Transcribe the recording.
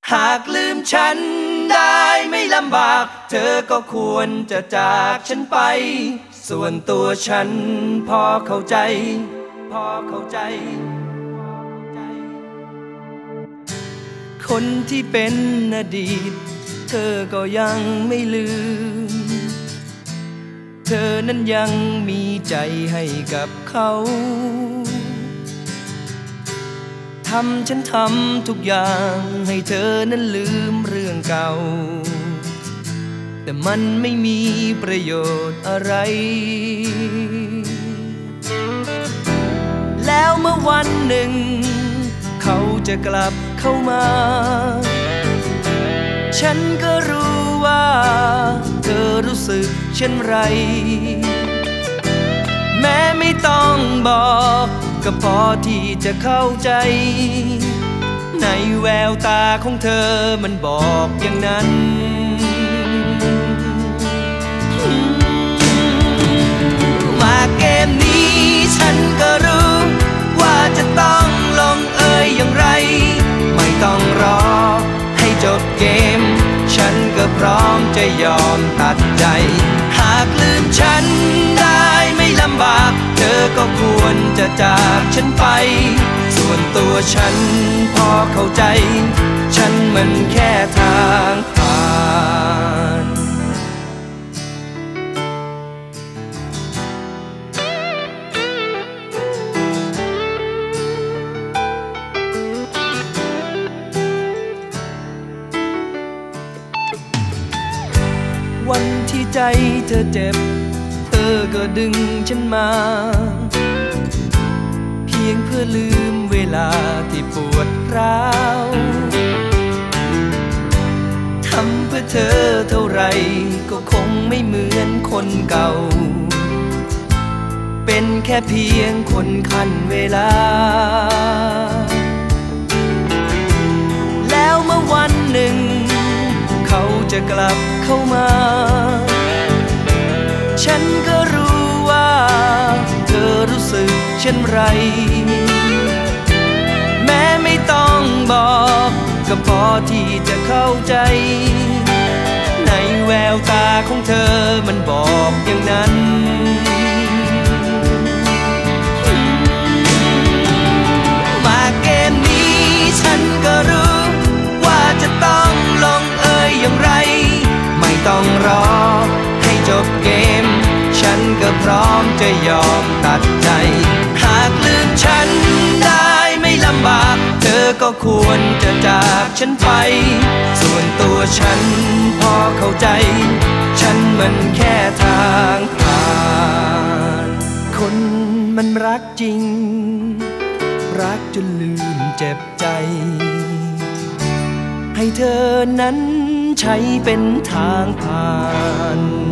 หากลืมฉันได้ไม่ลำบากเธอก็ควรจะจากฉันไปส่วนตัวฉันพอเข้าใจคนที่เป็นอดีตเธอก็ยังไม่ลืมเธอนั้นยังมีใจให้กับเขาทำทุกอย่างให้เธอนั้นลืมเรื่องเก่าแต่มันไม่มีประโยชน์อะไรแล้วเมื่อวันหนึ่งเขาจะกลับเข้ามาฉันก็รู้ว่าเธอรู้สึกเช่นไรแม้ไม่ต้องบอกก็พอที่จะเข้าใจในแววตาของเธอมันบอกอย่างนั้นมาเกมนี้ฉันก็รู้ว่าจะต้องลงเอยอย่างไรไม่ต้องรอให้จบเกมฉันก็พร้อมจะยอมตัดใจหากลืมฉันได้ไม่ลำบากเธอก็ควรจะจากฉันไปส่วนตัวฉันพอเข้าใจฉันมันแค่ทางผ่านวันที่ใจเธอเจ็บเธอก็ดึงฉันมาเพียงเพื่อลืมเวลาที่ปวดร้าวทำเพื่อเธอเท่าไรก็คงไม่เหมือนคนเก่าเป็นแค่เพียงคนขั้นเวลาแล้วเมื่อวันหนึ่งเขาจะกลับเข้ามาฉันก็รู้ว่าเธอรู้สึกเช่นไรแม้ไม่ต้องบอกก็พอที่จะเข้าใจในแววตาของเธอมันบอกอย่างนั้นมาเกมนี้ฉันก็รู้ว่าจะต้องลงเอยอย่างไรไม่ต้องรอให้จบเกมฉันก็พร้อมจะยอมตัดใจหากลืมฉันได้ไม่ลำบากเธอก็ควรจะจากฉันไปส่วนตัวฉันพอเข้าใจฉันมันแค่ทางผ่านคนมันรักจริงรักจนลืมเจ็บใจให้เธอนั้นใช้เป็นทางผ่าน